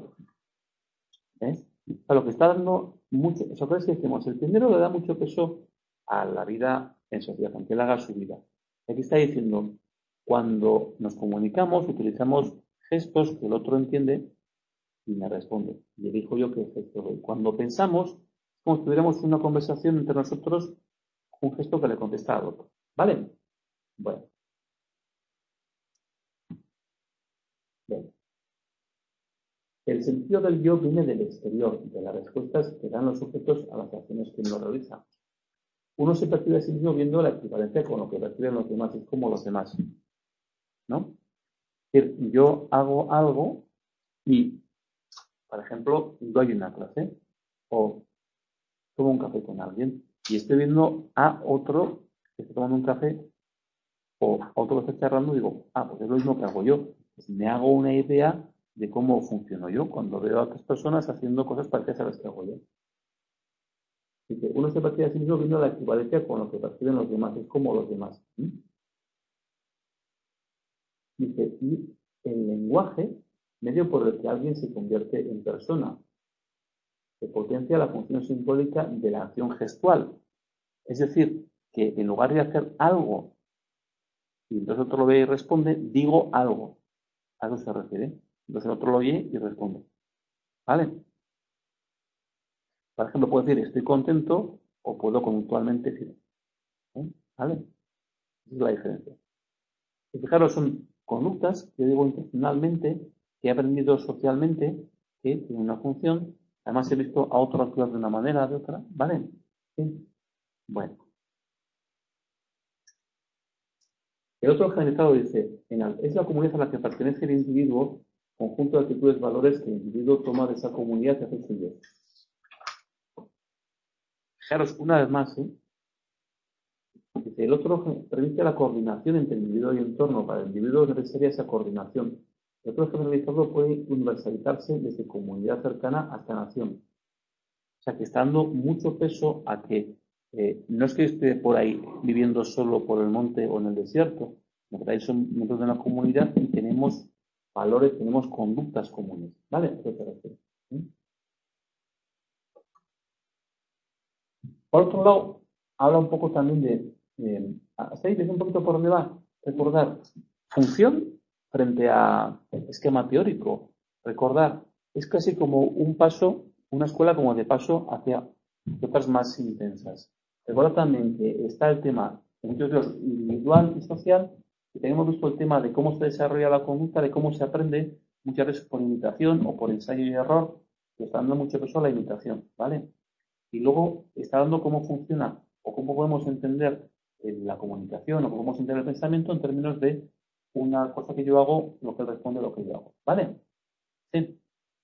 ¿Ves? O sea, lo que está dando mucho, eso que decimos, el primero le da mucho peso a la vida en sociedad, aunque él haga su vida. Aquí está diciendo, cuando nos comunicamos, utilizamos gestos que el otro entiende y me responde. Y elijo yo qué gesto doy. Cuando pensamos, es como si tuviéramos una conversación entre nosotros, un gesto que le contesta al otro. ¿Vale? Bueno. Bien. El sentido del yo viene del exterior, de las respuestas que dan los sujetos a las acciones que uno realiza. Uno se percibe a sí mismo viendo la equivalencia con lo que perciben los demás, es como los demás. ¿No? Es decir, yo hago algo y, por ejemplo, doy una clase o tomo un café con alguien y estoy viendo a otro que está tomando un café o a otro que está charlando y digo, ah, pues es lo mismo que hago yo. Pues me hago una idea de cómo funciono yo cuando veo a otras personas haciendo cosas parecidas a las que hago yo. Dice, uno se percibe a sí mismo viendo la equivalencia con lo que perciben los demás, es como los demás. ¿Sí? Dice, y el lenguaje, medio por el que alguien se convierte en persona, que potencia la función simbólica de la acción gestual. Es decir, que en lugar de hacer algo y entonces otro lo ve y responde, digo algo. A eso se refiere. Entonces el otro lo oye y responde. ¿Vale? Por ejemplo, puedo decir estoy contento o puedo conductualmente decir. ¿eh? ¿Vale? Esa es la diferencia. Y fijaros, son conductas que yo digo intencionalmente, que he aprendido socialmente, que tienen una función. Además he visto a otro actuar de una manera, de otra. ¿Vale? ¿Sí? Bueno. El otro generalizado dice, en la, es la comunidad a la que pertenece el individuo, conjunto de actitudes, valores que el individuo toma de esa comunidad y hace suyo. Fijaros, una vez más, ¿eh? Dice, el otro permite la coordinación entre individuo y entorno. Para el individuo es necesaria esa coordinación. El otro generalizado puede universalizarse desde comunidad cercana hasta nación. O sea, que está dando mucho peso a que eh, no es que esté por ahí viviendo solo por el monte o en el desierto, sino que ahí son miembros de una comunidad y tenemos valores, tenemos conductas comunes. ¿Vale? ¿A qué te refieres? ¿Sí? Por otro lado, habla un poco también de, eh, hasta ahí, ¿ves un poquito por dónde va? Recordar función frente a esquema teórico. Recordar, es casi como un paso, una escuela como de paso hacia otras más intensas. Recuerda también que está el tema individual y social, y tenemos visto el tema de cómo se desarrolla la conducta, de cómo se aprende, muchas veces por imitación o por ensayo y error, que está dando mucho peso a la imitación, ¿vale? y luego está dando cómo funciona o cómo podemos entender eh, la comunicación o cómo podemos entender el pensamiento en términos de una cosa que yo hago, lo que él responde a lo que yo hago. ¿Vale? Sí.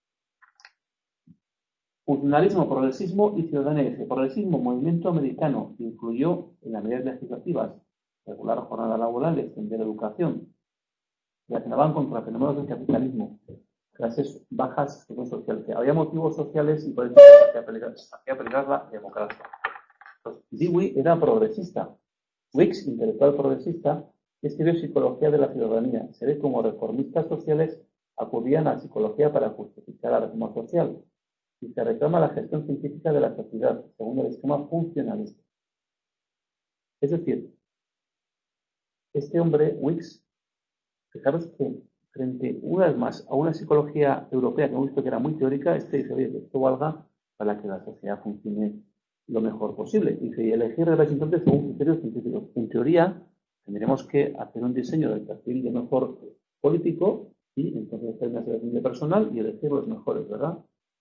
Funcionalismo, progresismo y ciudadanía. El progresismo, movimiento americano, influyó en las medidas legislativas, regular jornadas laborales, extender la educación, reaccionaban contra fenómenos del capitalismo, clases bajas, situación social. Que había motivos sociales y por eso hacía peligrar, hacía peligrar la democracia. Pues, Dewey era progresista. Weeks, intelectual progresista, escribió Psicología de la Ciudadanía. Se ve como reformistas sociales acudían a la psicología para justificar la reforma social y se reclama la gestión científica de la sociedad según el esquema funcionalista. Es decir, este hombre, Weeks, fijaros que frente una vez más a una psicología europea que hemos visto que era muy teórica, este dice, oye, que esto valga para que la sociedad funcione lo mejor posible. Y dice, y elegir representantes según criterios científicos. En teoría, tendremos que hacer un diseño del perfil de mejor político y entonces hacer una selección de personal y elegir los mejores, ¿verdad?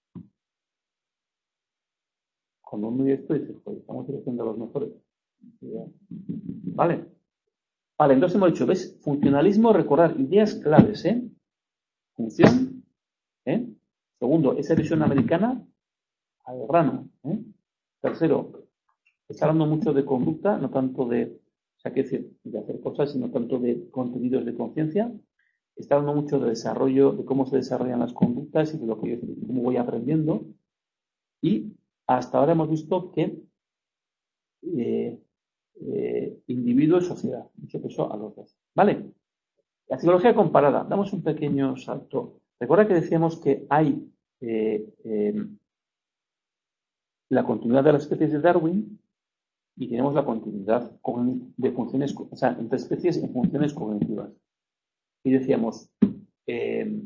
Cuando uno ve esto dice, pues estamos eligiendo los mejores. Vale. Vale, entonces hemos dicho, ¿ves? Funcionalismo, recordar ideas claves, ¿eh? Función, ¿eh? Segundo, esa visión americana al grano, ¿eh? Tercero, está hablando mucho de conducta, no tanto de, o sea, que decir, de hacer cosas, sino tanto de contenidos de conciencia. Está hablando mucho de desarrollo, de cómo se desarrollan las conductas y de lo que yo, cómo voy aprendiendo. Y hasta ahora hemos visto que eh, eh, individuo y sociedad, mucho peso a los dos. ¿Vale? La psicología comparada, damos un pequeño salto. Recuerda que decíamos que hay eh, eh, la continuidad de las especies de Darwin y tenemos la continuidad de funciones, o sea, entre especies en funciones cognitivas. Y decíamos, eh,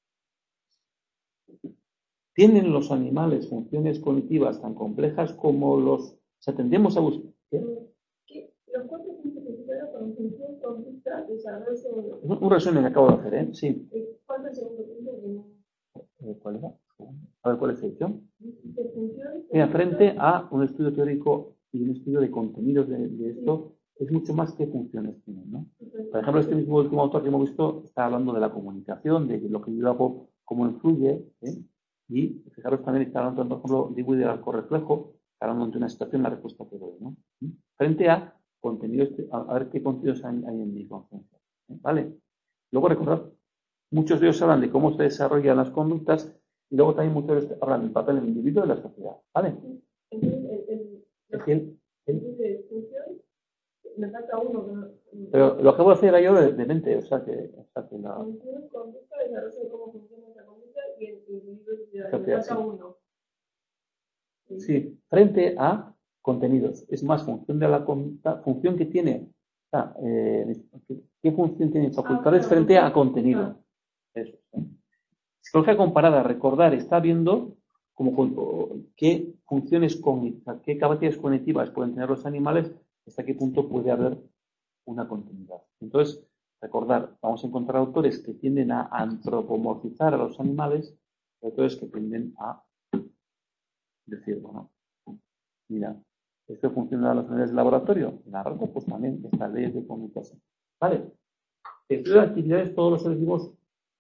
¿tienen los animales funciones cognitivas tan complejas como los... O sea, tendemos a buscar... Los cuatro puntos que se con función, conducta, desarrollo... Un resumen que acabo de hacer, ¿eh? Sí. ¿Cuál es el segundo punto? ¿Cuál era? A ver, ¿cuál es la sección? De función... Mira, frente a un estudio teórico y un estudio de contenidos de, de esto, es mucho más que funciones tienen, ¿no? Por ejemplo, este mismo último autor que hemos visto está hablando de la comunicación, de lo que yo hago, cómo influye, ¿eh? Y fijaros también está hablando, por ejemplo, Dewey del arco reflejo, está hablando de una situación, la respuesta que doy, ¿no? Frente a contenidos, a, a ver qué contenidos hay, hay en mi conciencia, ¿eh? ¿Vale? Luego recordad, muchos de ellos hablan de cómo se desarrollan las conductas y luego también muchos de ellos hablan del papel del individuo y de la sociedad, ¿vale? Es que el, el, me falta uno. pero lo acabo de hacer era yo de, de mente, o sea que, o sea que la... Función, conducta, desarrollo de cómo funciona esa conducta y el individuo y la Sociedad, me falta sí. uno. Sí. Sí, frente a contenidos. Es más, función de la conducta, función que tiene, o sea, eh, ¿qué función tienen facultades Ah, frente claro. a contenido? Eso, ¿sí? Psicología comparada, recordar, está viendo como, qué funciones cognitivas, qué capacidades cognitivas pueden tener los animales, hasta qué punto puede haber una continuidad. Entonces, recordar, vamos a encontrar autores que tienden a antropomorfizar a los animales y autores que tienden a decir, bueno, mira, esto funciona en las unidades de laboratorio, en la rata, pues también estas leyes de comunicación. ¿Vale? Estudio de actividades, todos los seres vivos.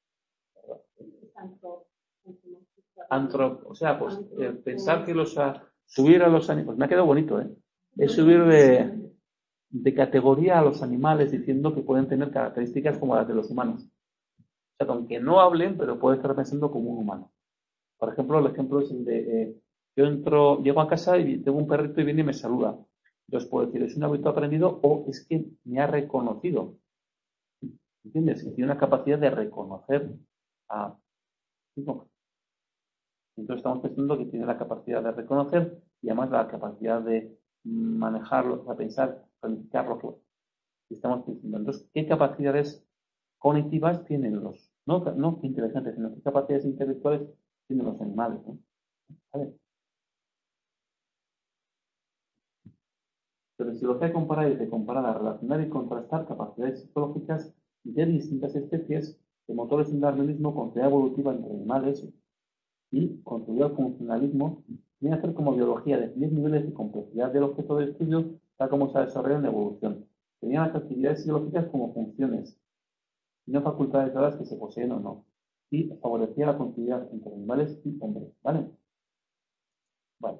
Antro, o sea, pues eh, pensar que los a, subir a los animales, pues me ha quedado bonito, ¿eh? Es subir de, de categoría a los animales diciendo que pueden tener características como las de los humanos. O sea, que aunque no hablen, pero puede estar pensando como un humano. Por ejemplo, el ejemplo es el de, eh, yo entro, llego a casa y tengo un perrito y viene y me saluda. Entonces puedo decir, es un hábito aprendido o es que me ha reconocido. ¿Entiendes? Que tiene una capacidad de reconocer a... ¿no? Entonces estamos pensando que tiene la capacidad de reconocer y además la capacidad de manejarlo, de pensar, planificar lo que estamos pensando. Entonces, ¿qué capacidades cognitivas tienen los, no, no inteligentes, sino qué capacidades intelectuales tienen los animales, ¿no? ¿Vale? Pero en psicología comparada y de comparada, relacionar y contrastar capacidades psicológicas de distintas especies de motores en darwinismo con teoría evolutiva entre animales y contribuir al funcionalismo Viene a ser como biología, definir niveles de complejidad del objeto de estudio, tal como se ha desarrollado en la evolución. Tenían las actividades biológicas como funciones, y no facultades dadas que se poseen o no. Y favorecía la continuidad entre animales y hombres. ¿Vale? Vale.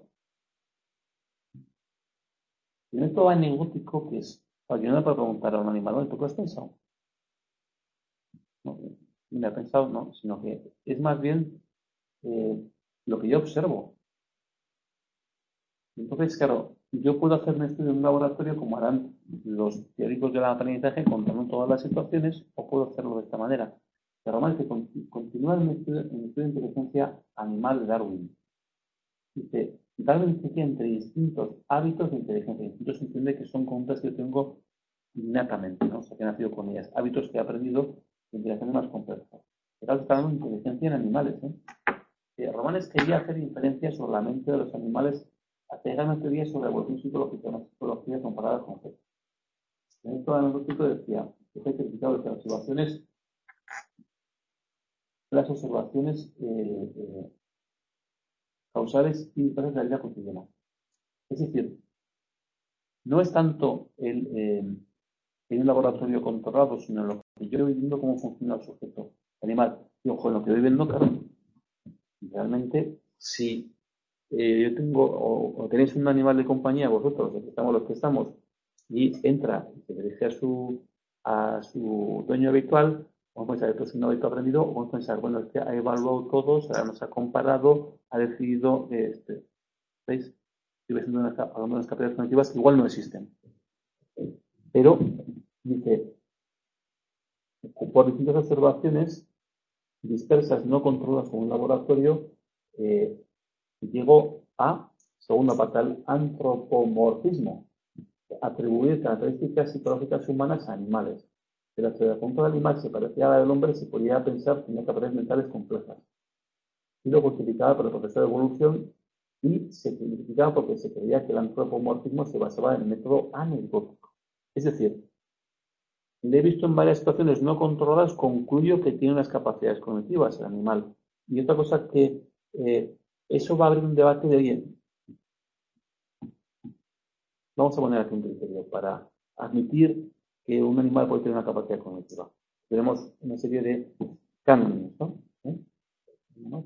Y en esto anecdótico, que es, para yo no puedo preguntar a un animal, ¿no? ¿Tú qué has pensado? No, me ha pensado, no, sino que es más bien eh, lo que yo observo. Entonces, claro, yo puedo hacer un estudio en un laboratorio como harán los teóricos del aprendizaje contando todas las situaciones, o puedo hacerlo de esta manera. Pero más que continúa en el estudio, en el estudio de inteligencia animal de Darwin. Dice, Darwin distingue entre distintos hábitos de inteligencia. Distintos se entiende que son conductas que yo tengo innatamente, ¿no? O sea, que he nacido con ellas. Hábitos que he aprendido de inteligencia más compleja. Pero está hablando de inteligencia en animales, ¿eh? Eh, Romanes quería hacer inferencias sobre la mente de los animales, hacer una teoría sobre la evolución psicológica, una psicología comparada con Hegel. En esto anecdótico decía, que se ha criticado las observaciones, las observaciones eh, eh, causales y diferentes de la vida cotidiana. Es decir, no es tanto el, eh, en un laboratorio controlado, sino en lo que yo voy viendo cómo funciona el sujeto animal. Y ojo, en lo que voy viendo, claro, realmente, si eh, yo tengo, o, o tenéis un animal de compañía, vosotros, los que estamos los que estamos, y entra y se dirige a su, a su dueño habitual, vamos a pensar, esto es un hábito aprendido, o vamos a pensar, bueno, este ha evaluado todo, nos ha comparado, ha decidido, este, ¿veis? Estoy hablando de unas capacidades cognitivas que igual no existen. Pero, dice, por distintas observaciones dispersas, no controladas con un laboratorio, eh, llegó a, segunda pata, el antropomorfismo, atribuir características psicológicas humanas a animales. De la observación del animal se parecía a la del hombre, se podía pensar que tenía capacidades mentales complejas. Y lo justificaba por el proceso de evolución y se justificaba porque se creía que el antropomorfismo se basaba en el método anecdótico. Es decir, le he visto en varias situaciones no controladas, concluyo que tiene unas capacidades cognitivas el animal. Y otra cosa que eh, eso va a abrir un debate de, oye, vamos a poner aquí un criterio para admitir que un animal puede tener una capacidad cognitiva. Tenemos una serie de cánones, ¿no? ¿Eh? ¿No?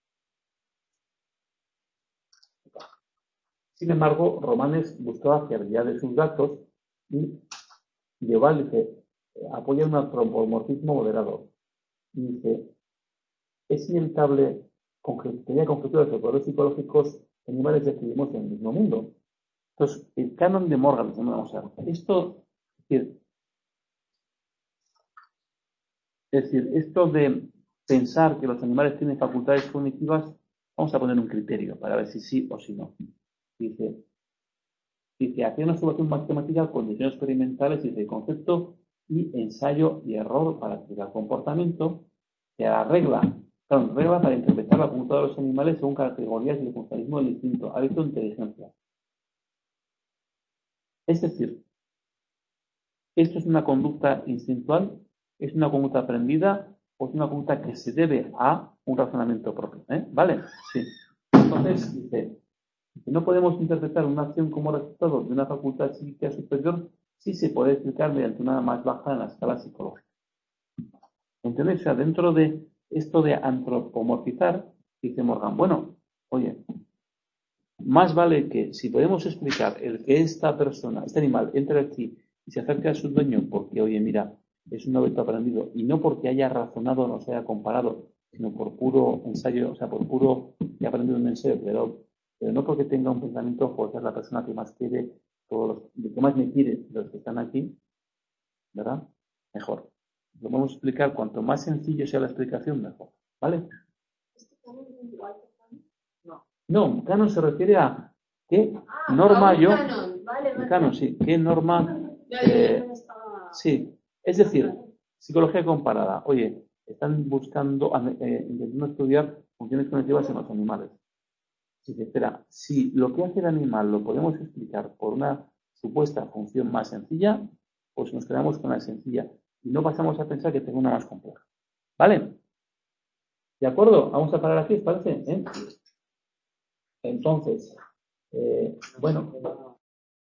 Sin embargo, Romanes buscaba fiabilidad de sus datos y Lleval dice, apoya un antropomorfismo moderado. Y dice, es inevitable, tenía conjeturas de poderes psicológicos animales que vivimos en el mismo mundo. Entonces, el canon de Morgan, vamos a ver, esto, es decir, es decir, esto de pensar que los animales tienen facultades cognitivas, vamos a poner un criterio para ver si sí o si no. Dice, dice, hacer una observación matemática con condiciones experimentales y de concepto y ensayo y error para explicar comportamiento, que la regla, claro, regla para interpretar la conducta de los animales según categorías y el funcionalismo del instinto, hábito e inteligencia. Es decir, esto es una conducta instintual, es una conducta aprendida o es una conducta que se debe a un razonamiento propio. ¿Eh? ¿Vale? Sí. Entonces, dice, no podemos interpretar una acción como resultado de una facultad psíquica superior si se puede explicar mediante una más baja en la escala psicológica. ¿Entendéis? O sea, dentro de esto de antropomorfizar, dice Morgan, bueno, oye, más vale que si podemos explicar el que esta persona, este animal, entre aquí y se acerca a su dueño porque, oye, mira, es un hábito aprendido y no porque haya razonado o no se haya comparado, sino por puro ensayo, o sea, por puro que ha aprendido un ensayo, pero, pero no porque tenga un pensamiento por ser la persona que más quiere, todos los que más me quiere, los que están aquí, ¿verdad? Mejor. Lo vamos a explicar, cuanto más sencillo sea la explicación, mejor. ¿Vale? ¿Este canon es igual que canon? No. No, canon se refiere a qué Ah, norma a un yo. canon. Vale, vale. Canon, sí. ¿Qué norma? Ya, Eh, ya, ya estaba... sí. Es decir, psicología comparada. Oye, están buscando, eh, intentando estudiar funciones cognitivas en los animales. Si se espera, si lo que hace el animal lo podemos explicar por una supuesta función más sencilla, pues nos quedamos con la sencilla y no pasamos a pensar que tengo una más compleja. ¿Vale? ¿De acuerdo? Vamos a parar aquí, ¿os parece? ¿Eh? Entonces, eh, bueno,